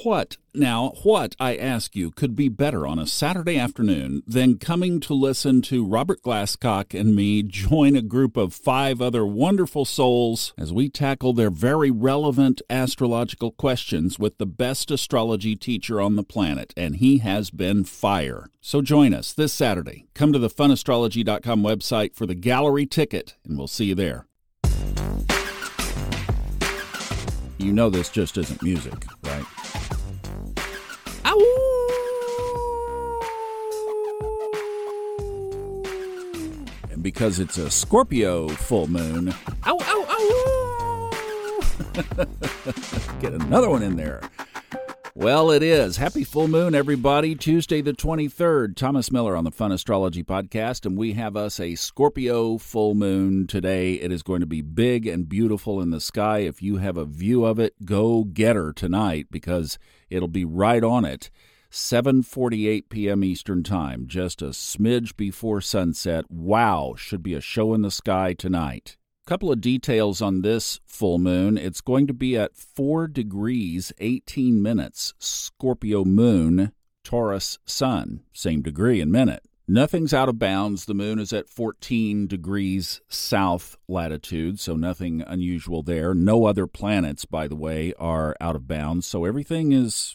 What, I ask you, could be better on a Saturday afternoon than coming to listen to Robert Glasscock and me join a group of 5 other wonderful souls as we tackle their very relevant astrological questions with the best astrology teacher on the planet, and he has been fire. So join us this Saturday. Come to the funastrology.com website for the gallery ticket, and we'll see you there. You know this just isn't music, right? And because it's a Scorpio full moon, ow, ow, ow! Get another one in there. Well, it is. Happy full moon, everybody. Tuesday the 23rd. Thomas Miller on the Fun Astrology Podcast, and we have us a Scorpio full moon today. It is going to be big and beautiful in the sky. If you have a view of it, go get her tonight because it'll be right on it. 7:48 p.m. Eastern Time, just a smidge before sunset. Wow, should be a show in the sky tonight. Couple of details on this full moon. It's going to be at 4 degrees, 18 minutes, Scorpio moon, Taurus sun, same degree and minute. Nothing's out of bounds. The moon is at 14 degrees south latitude, so nothing unusual there. No other planets, by the way, are out of bounds, so everything is,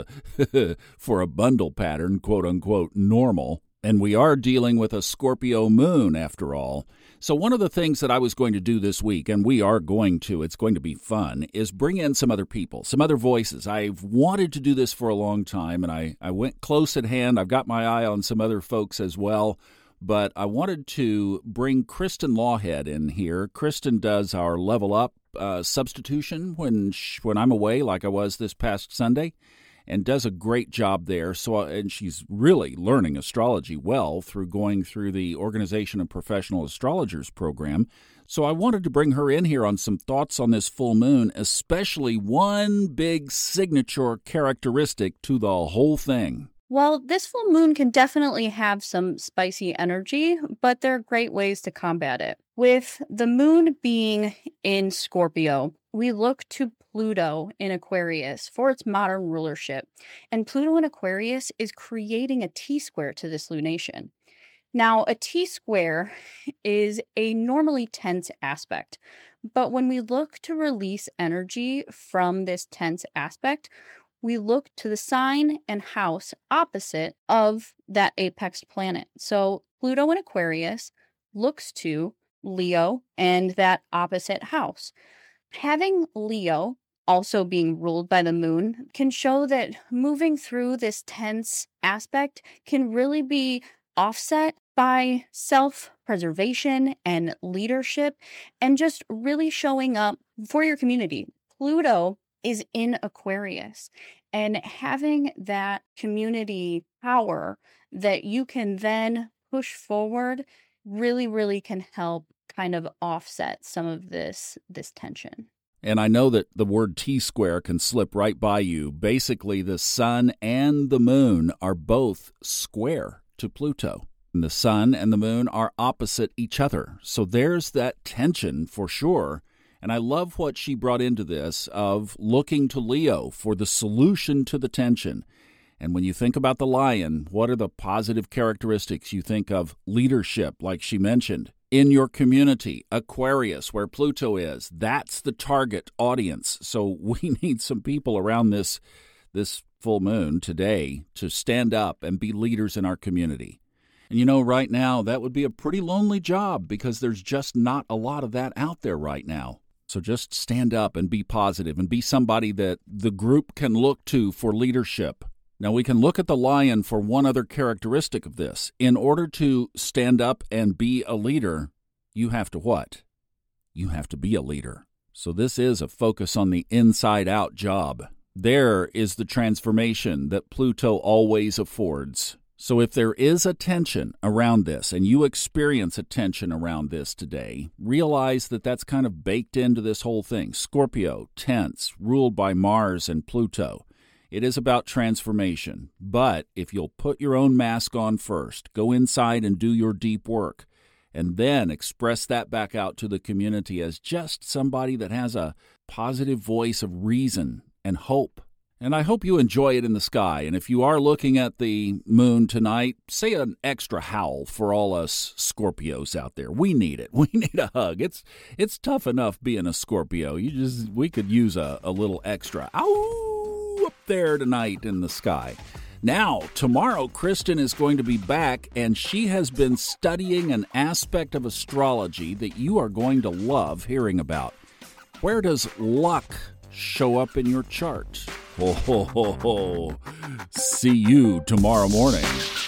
for a bundle pattern, quote-unquote, normal. And we are dealing with a Scorpio moon, after all. So one of the things that I was going to do this week, and we are going to, it's going to be fun, is bring in some other people, some other voices. I've wanted to do this for a long time, and I went close at hand. I've got my eye on some other folks as well, but I wanted to bring Kristen Lawhead in here. Kristen does our Level Up substitution when I'm away, like I was this past Sunday, and does a great job there. And she's really learning astrology well through going through the Organization of Professional Astrologers program. So I wanted to bring her in here on some thoughts on this full moon, especially one big signature characteristic to the whole thing. Well, this full moon can definitely have some spicy energy, but there are great ways to combat it. With the moon being in Scorpio, we look to Pluto in Aquarius for its modern rulership, and Pluto in Aquarius is creating a T-square to this lunation. Now, a T-square is a normally tense aspect, but when we look to release energy from this tense aspect, we look to the sign and house opposite of that apex planet. So Pluto in Aquarius looks to Leo and that opposite house. Having Leo also being ruled by the moon can show that moving through this tense aspect can really be offset by self-preservation and leadership and just really showing up for your community. Pluto is in Aquarius, and having that community power that you can then push forward really, really can help kind of offset some of this tension. And I know that the word T-square can slip right by you. Basically, the sun and the moon are both square to Pluto. And the sun and the moon are opposite each other. So there's that tension for sure. And I love what she brought into this of looking to Leo for the solution to the tension. And when you think about the lion, what are the positive characteristics? You think of leadership, like she mentioned. In your community, Aquarius, where Pluto is, that's the target audience. So we need some people around this full moon today to stand up and be leaders in our community. And you know, right now, that would be a pretty lonely job because there's just not a lot of that out there right now. So just stand up and be positive and be somebody that the group can look to for leadership. Now, we can look at the lion for one other characteristic of this. In order to stand up and be a leader, you have to what? You have to be a leader. So this is a focus on the inside-out job. There is the transformation that Pluto always affords. So if there is a tension around this, and you experience a tension around this today, realize that that's kind of baked into this whole thing. Scorpio, tense, ruled by Mars and Pluto. It is about transformation, but if you'll put your own mask on first, go inside and do your deep work, and then express that back out to the community as just somebody that has a positive voice of reason and hope And I hope you enjoy it in the sky. And if you are looking at the moon tonight, say an extra howl for all us Scorpios out there. We need it. We need a hug. It's tough enough being a Scorpio. We could use a little extra ow up there tonight in the sky. Now, tomorrow, Kristen is going to be back, and she has been studying an aspect of astrology that you are going to love hearing about. Where does luck show up in your chart? Ho, ho, ho, ho. See you tomorrow morning.